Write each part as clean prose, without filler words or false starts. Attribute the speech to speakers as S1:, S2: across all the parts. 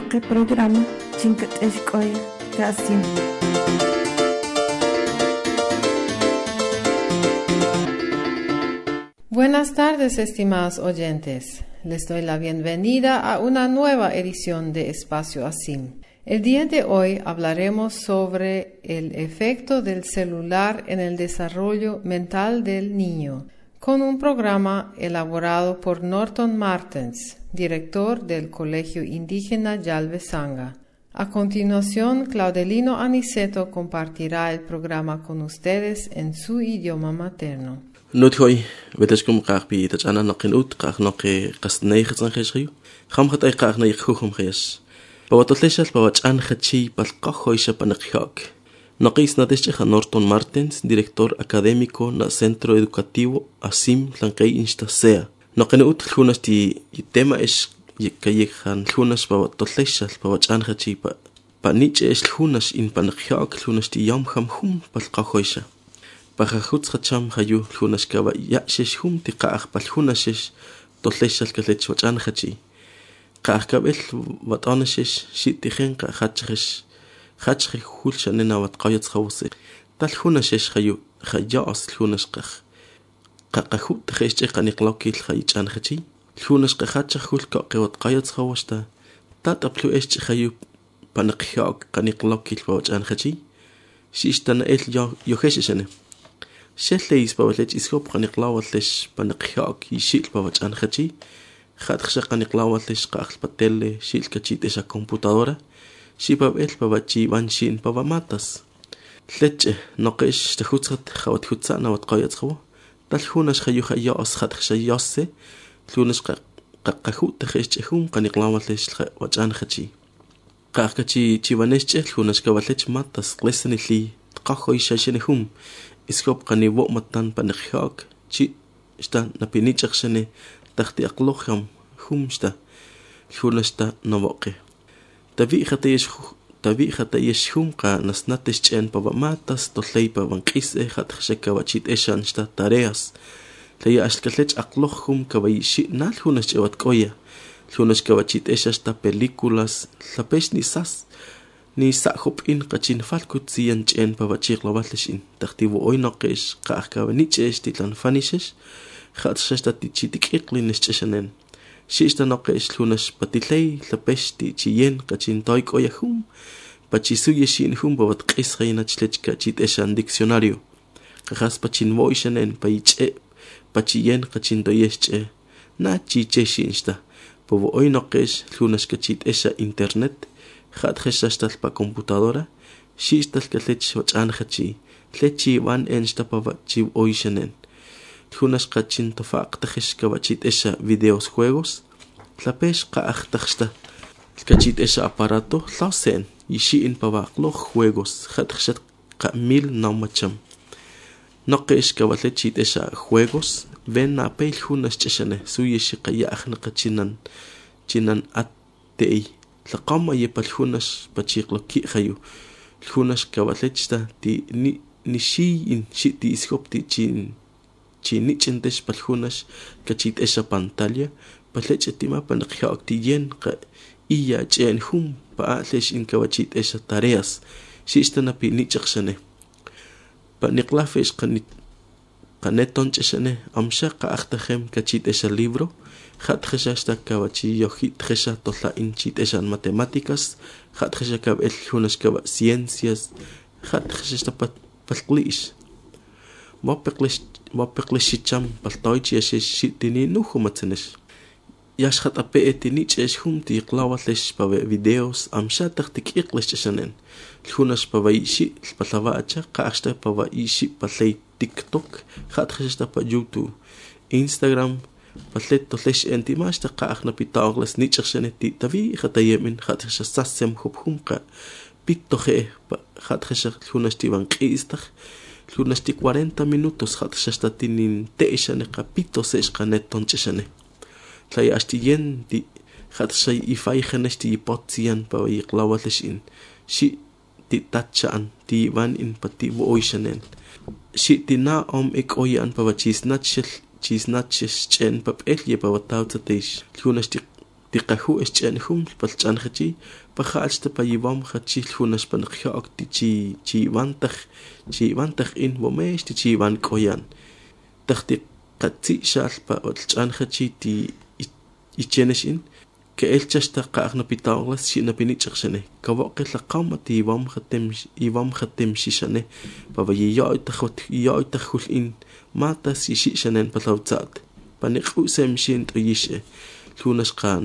S1: noqe programa chinkat eshkoy kasim.
S2: Buenas tardes, estimados oyentes. Les doy la bienvenida a una nueva edición de Espacio ASIM. El día de hoy hablaremos sobre el efecto del celular en el desarrollo mental del niño, con un programa elaborado por Norton Martens, director del Colegio Indígena Yalve-Sanga. A continuación, Claudelino Aniceto compartirá el programa con ustedes en su idioma materno.
S3: Nuthoy, weteskum qarpi tachana naqin ut qaq naqi qasneyxan khishriu. Khamkhat ay qaq nay khukhum khis. Pawatotleshal pawachan khachi palqahoysha panaqhak. Naqis natesche Norton Martens, director académico na Centro Educativo ASIM Tlankay Instasea. Naqin ut khunas ti tema es yekayekhan khunas pawatotleshal pawachan khachi pa niche es khunas in panaqhak khunas ti yam kham palqahoysha. Pajajutz hacham hayu lunas kaba yaxesh hum ti qaaq pal hunashesh tolleshal kalech wachan hachi qaaq kabel watanashesh shitigen qa hachresh hachre hulshanena wat qayat khawse tal hunashesh hayu khayas lunas qaq qaqahut khesh qaniqlokil khaychan hachi lunas qachach hul qaqat qayat khawsta tataplu esh hayu panaqhyak qaniqlokil wachan hachi shishtan el yoheshene Shelleis pawalech ishop qaniqlawatlesh panaqhyak yishil pawachan khachi khatkhsha qaniqlawatlesh qaql patelle shil kachit esa computadora shipabel pawachi banshin pawamatas leche noqesh tahutzat khawat hutzana wat qayat khaw tal hunas khayu khaya as khatkhsha yasse lunas qaqahut khesh hum qaniqlawatlesh wachan khachi qaqachi chivanesh lunas kawalech matas qlesenili qaqoy shashenhum iskop qani wo matan panaqhyak chi sta napinichaqshene taxti aqlokham humsta khulasta nawoqe tabi khatayesh hum qa nasnatesh chen pawamatas tolley pawanqis khatkhshaka wachit eshan sta tareas laya ashkalech aqlokhum kawayishi nal hunas chewat qoya hunas kawachit eshasta películas lapesh nisas ni sahop in qachin falkut siyan chen pawachik lawatlishin taqtibu oynoqish qaqkawanichesh titlan fanishesh khatshashta tichitiklinis cheshanen shishta noqish lunas patilay lapesh tichiyen qachin toyk oyahum pachisuyeshin hum bawat qis qainachlechka chiteshan diccionario qas pachin voishanen paiche pachiyen qachin toyesche na chicheshinsta pobo oynoqish lunas kachit esha internet Khat khashashtal pa computadora shishtal kalech wachan khachi lechi wan ensta pa chi oishenen thunas qachin tofaq takhish kawachit esa videos juegos tlapesh qaaq takhsta kachit esa aparato lausen yishi in pa waqlo juegos khat khashat qa mil namacham noqish kawalechit esa juegos ven na pel hunas cheshane suyishi qaya akhna qachinan atei Laqama yepal hunas pachiqloki khayu hunas kawalechta ti nishi in shiti iskop ti chin nichentesh pal hunas kachit esa pantalla palechtima panaqhyak ti yen qa iya chen hum pa lesh in kawachit esa tareas shistana pi nichaqshane paniqlafesh qaneton cheshane amsha qa akhtahem kachit esa libro Khat khashashta kawachi yohit khasha tolla inchit eshan matemáticas khat khasha kab el hunas kab ciencias khat khashta palqlish mapqlish cham paltoychi shitini nuhumatsenesh yash khat ape etini chesh humti qlawatlesh pa videos amsha taqtik iqlish eshanen hunas pa vaishi palava acha qashta pa vaishi palay TikTok khat khashta pa YouTube Instagram Patlet tollesh entimash ta qaaqna pitawglas nichaqshaneti tavi khatayemin khatshasasem khubhumqa pittoje khatshas lunasti banqistaj lunasti 40 minutos khatshastinin teishane kapito seshqanet toncheshane tlay ashtiyen di khatshay ifay khanesti potzian pa yiqlawaleshin shi ti tachan ti van in pati voishanen shi tina pa chisnachel chen papel ye pa watawtatish lunasti tiqaju eschenhum palchanhachi pajalsta payivam hachi hunas panqhiok chi vantaj in womesh ti van koyan taqti qatsi shalpa olchanhachi ti icheneshin que elchasta qaqna pitawlas shina pinichxene kawoqe laqama ti ivam khatem shishane pabayi yoita khul in mata si shishanen palawtzat paniqu semshin tuyishe lunasqa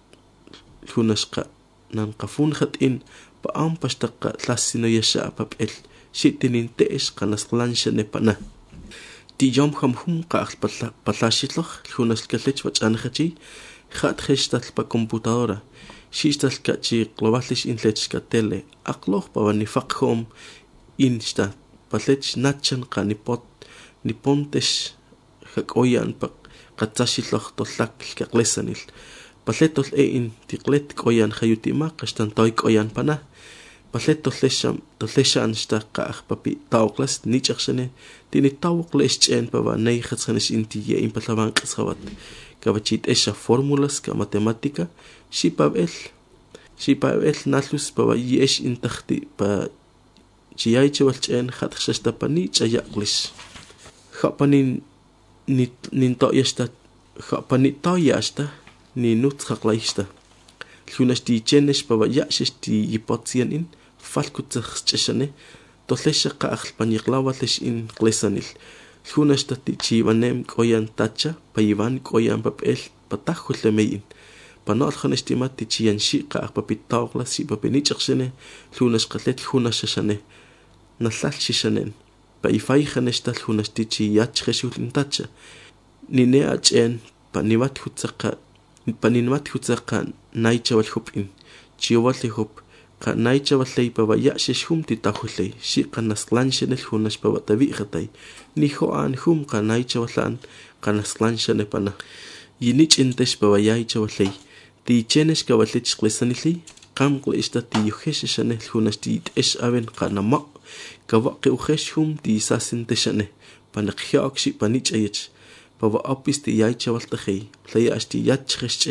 S3: nan qafun khat in pa am pastaqa tlasino yasha papel shitinin tees qanasqlanshane pana ti yom khamhum qaql palashitloq lunas kalech wachanhachi khat khestal pa computadora shistal kachi globalish inlechka tele aqloq pa nifaqhom insta palech nachan qanipot nipontesh hakoyan pa qatsashitloq tollak qaqlesanil paletol in tiqlet koyan khayutima qastan toy koyan pana paletol lesham sta qaq papi tawqlas nichxene tini tawqlesh chen pa nay khatsanish inti ye in patlaban qsawat kabachit esa fórmulas ka matemática shipabel nalus pa yesh intaqti pa chiyayche walchen khatxasta pani chayaqlish khapanin ninto yasta khapani to yasta ni nutqaqlaysta lunasti chenesh pa yashti yipotsian in falkutchashane tolesha qaql paniqlawalesh in qlesanil lunasta ti vanem koyan tacha payivan koyan papel patajullemein panol khanestimati chiyan shiqa papitawla si papinichxene lunas qalet hunashashane nallal shishanen pa ifay khanestal lunasti chiyach kheshulin tacha nine achen panivat hutsaqa naichawal hupin chiwal hup ka naichawal lay pa yashish hum titahullay shiqa nasqlanshanel hunash pa tabi khatay ni hoan hum ka naichawlan ka nasqlanshane pana yinich intesh pa yaichawlay ti chenesh ka walich qlesanili qam qlishta ti yuheshashane hunash ti esh aven qanama ka waqi uhesh hum ti sasinteshane panaqhiak shi panichayech pa apis ti yaichawal tahay lay ashti yachkhesche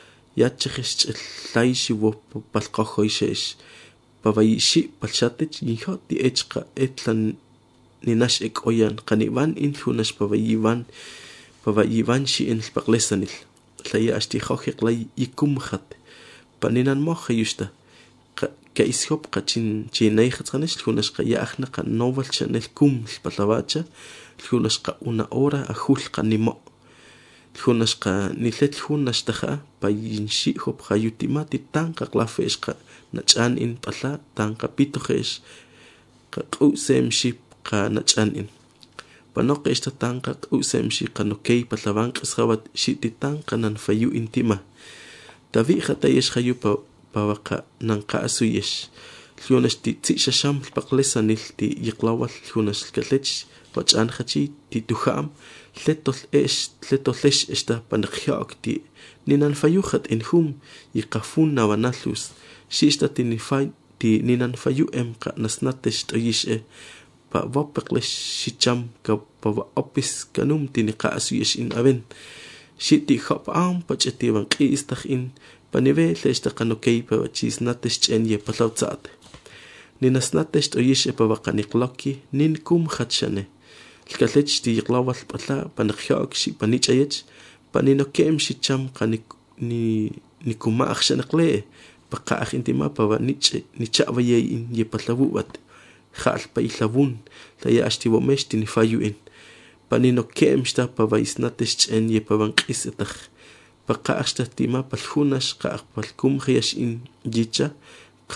S3: laishi wo palqahoyshesh pavayishi palchatech yinho ti echqa etlan ninash ekoyan qanivan in hunash pavayivan shi in paqlesanil lay ashti khohiq lay ikumkhat paninan mohayushta ka ishop qachin chinay khatsanesh hunash qa yakhna qa novel chanel kum palawacha hunash qa una hora ahul qanimo hunash qa nilet hunash taha payinshi hop khayutimati tanqa qlafesh qa nachan in pala tanqa pitohesh qa qusem ship qa nachan in panoq esta tanqa qusem shi qa nokay palawan qsawat shiti tanqa nan fayu intima tavi khatayesh khayu pawaqa nan qasuyesh hunash ti tsishasham paqlesanil ti yiqlawal hunash kalech wachan khachi ti tuham letol esta panqhiak ti ninan fayuhat in hum yiqafun nawanalus shista ti ninan fayu qa nasnatesh toyish pa wapqlesh shicham ka pa opis kanum ti niqasuyesh in aven shiti khop am pacheti wan qistakh in panive lesta qanokay pa chisnatesh chen ye palawtzat ninasnatesh toyish pa waqaniqloki nin kum khatshane kalech ti yiqlawal pala panqhiak shi panichayech paninokem shicham qanik ni kuma akhshanqle paqa intima pa nichavaye in ye patlabuat khal pa ilabun la yashti womesh ti nifayu in paninokem sta pa vaisnatesh chen ye pa banqisetach paqa ashtatima palhunash qa palkum khiyash in jicha qa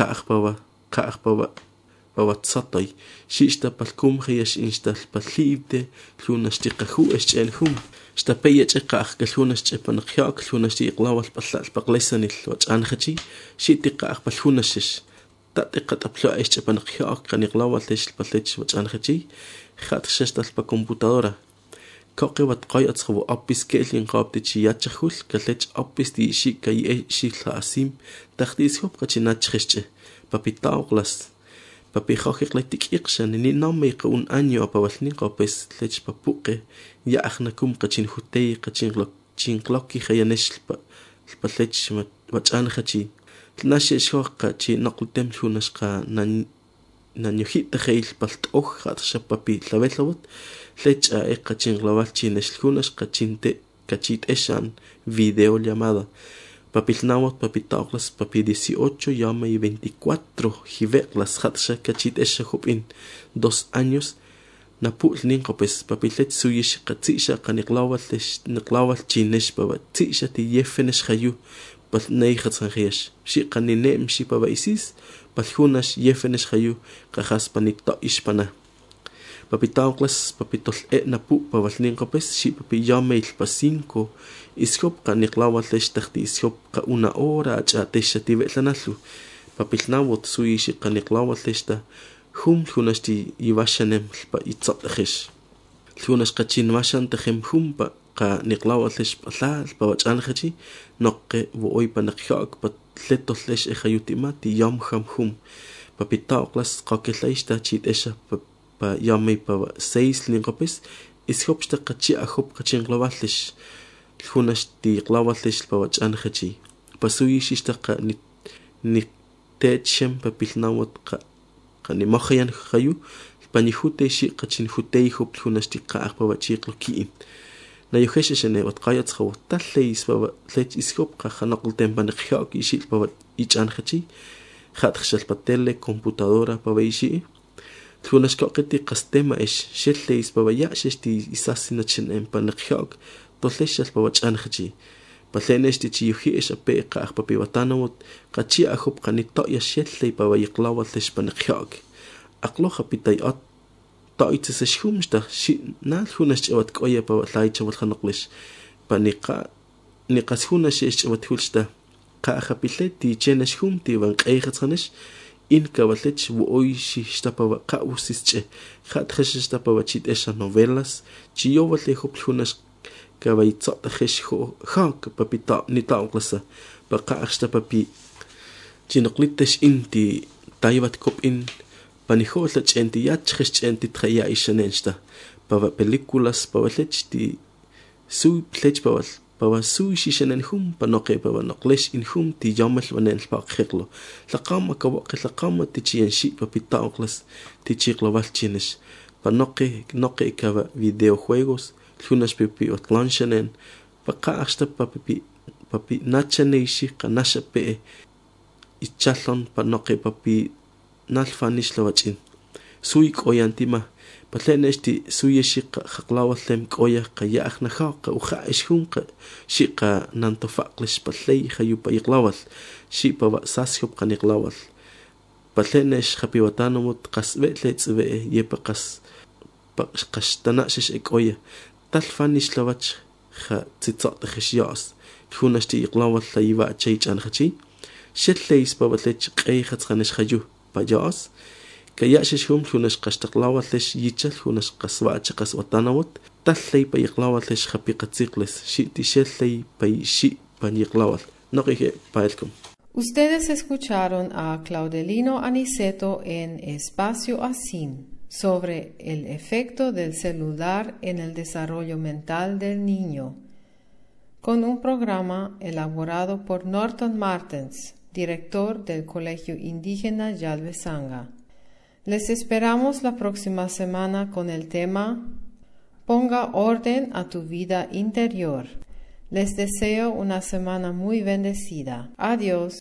S3: pawatsatoy shishta palkum khiyash instal palibte lunash tiqahu eschenhum stapeyech qaq lunash chepanqhiak lunash tiqlawal pallal paqlesanil wachanhachi shitiqaq palhunash tatiqat aplo echepanqhiak qaniqlawal tesh pallech wachanhachi khatshastal pa computadora koqewat qayat khwo apis kelin qabti chiyachhul kalech apis ti shikay shilhasim taqtis hop qachinach khesche papitawqlas papi khohiqletik iqshan ni namme qun año apawalni qopes lech papuqe ya akhnakum qachin hutay qachin chinqloki khayanesh pa lech wach'an hachi nashi shoqa chi naqlutem hunashqa nanyuhita heil palt'oj khatxa papi tlavelawat lecha eqachin global chinesh hunashqa chinte kachit eshan video llamada papilnawat papitaqlas papi 18 llama y 24 hiveklas khatxa kachit esha hupin 2 años napul ninqa pues papilet suyish qatsisha qaniqlawal chinesh paba tsisha ti yefenesh khayu pal neikhats khayesh shi qaninem shi paba isis pal hunash yefenesh khayu qahas panita ishpana papitaqlas papitol napu paba ninqa pues shi papi llama il pa 5 iskop qaniqlawal tachti iskop qa 1 hora ach'atesha ti ve'lanalu papilnawat suyish qaniqlawal tachta hunashti yivashanem pa itzathish hunash qachin mashan tahem pa qa niqlawatlish palal pa wach'an khachi noqqe woy pa naqhak pa tletollesh ehayutimati yam ham papitaqlas qakelaishta chitesha pa yamay pa 6 linqopis ishopsta qachi ahop qachin glawatlish hunash ti glawatlish pa wach'an khachi pasuyishista qa ni techem pa pilnawat qa qani mahayan khayu panihute shi qachin hutei hop hunashti qaq pa wachiqlo kiin na yuhesh shene wat qayat khawat talleis pa lech iskop qa khanaql tempan khyak ishi pa ichan khachi khat khshal pa tele computadora pa weishi hunash qaqti qastema ish shelleis pa ya shesti isasina chen empan khyak tollesh pa wachan khachi palenesti chi yuhi eshape qaq pa piwatanawut qachi ahop qanito ya shellei pa wayiqlawal tesh pan khyak aqlo khapitay at taitse shumsta shi nal hunash chawat qoya pa lay chawal khanaqlish paniqa niqas hunash chawat hulsta qa khapileti chenash humti wan qeyxatsanish in kavalech woy shi stapa qa usische khat khash stapa wachit esha novelas chi yowale hop hunash kawaitsat khish khak papita nitaqlasa baqa axta papi chinqlitesh inti taybat kop in panihola chenti yachkhish chenti traya ishanensta pava películas pawalech ti su plech pawa su shishanen hum panoqe pawa noqlesh in hum ti yamal wanen paqkhlo laqama kawaq laqama ti chienshi papita oqlas ti chiqlawal chinish panoqe kawa videojuegos hunash pipi otlanshanen paqa axta papi nachaneishi qanasha pe ichallon panoqe papi nalfanish lawachin suy qoyantima patlenesti suyeshi qaqlawallem qoya qayaqna haqa uqa ishunqa shiqa nantofaqlish patley khayu payqlawal shi pa sashyop qaniqlawal patlenesh qapiwatanumut qasbetletsbe yepa qashtana shish qoya talfanish lawach kha tsitsat khishiyas hunashti iqlawal laywa chaychan khachi shetleis pabatlech qeyxatsanish khayu payas kayash hum hunash qashtaqlawatlesh yichal hunash qaswacha qaswatanawat tallay payqlawatlesh qapiqatsiqles shiti shellay payshi paniqlawat noqige paelkum.
S2: Ustedes escucharon a Claudelino Aniceto en Espacio Asim sobre el efecto del celular en el desarrollo mental del niño, con un programa elaborado por Norton Martens, director del Colegio Indígena Yadve Sanga. Les esperamos la próxima semana con el tema Ponga orden a tu vida interior. Les deseo una semana muy bendecida. Adiós.